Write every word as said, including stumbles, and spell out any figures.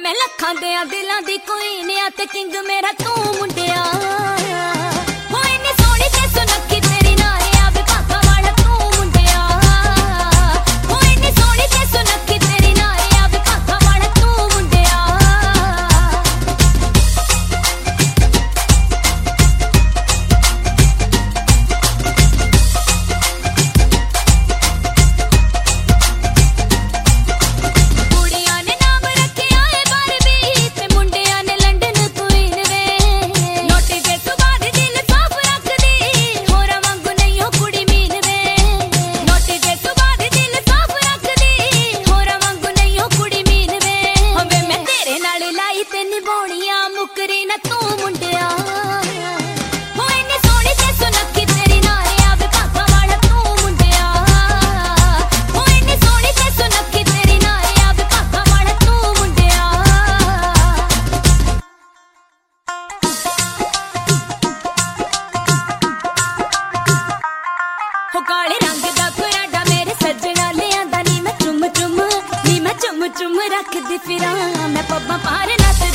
मैं लखां देयां दिलां दी क्वीन आ ते किंग मेरा तू मुंडिया हो इन्नी सोहनी ते सुनखी तेरी नारे आवे भागा वाला तू मुंडिया हो इन्नी सोहनी ते सुनखी तेरी नारे आवे भागा वाला तू मुंडिया मुकरी ना तू मुंडिया हो इन्नी सोहनी ते सुनखी तेरी नारे आवे भागा वाला तू मुंडिया हो इन्नी सोहनी ते सुनखी तेरी नारे आवे भागा वाला तू मुंडिया हो काले रंग दा पराडा मेरे सजना लियांदा नी मैं चुम चुम नी मैं चुम चुम रखदी फिरां मैं पब्बा पार ना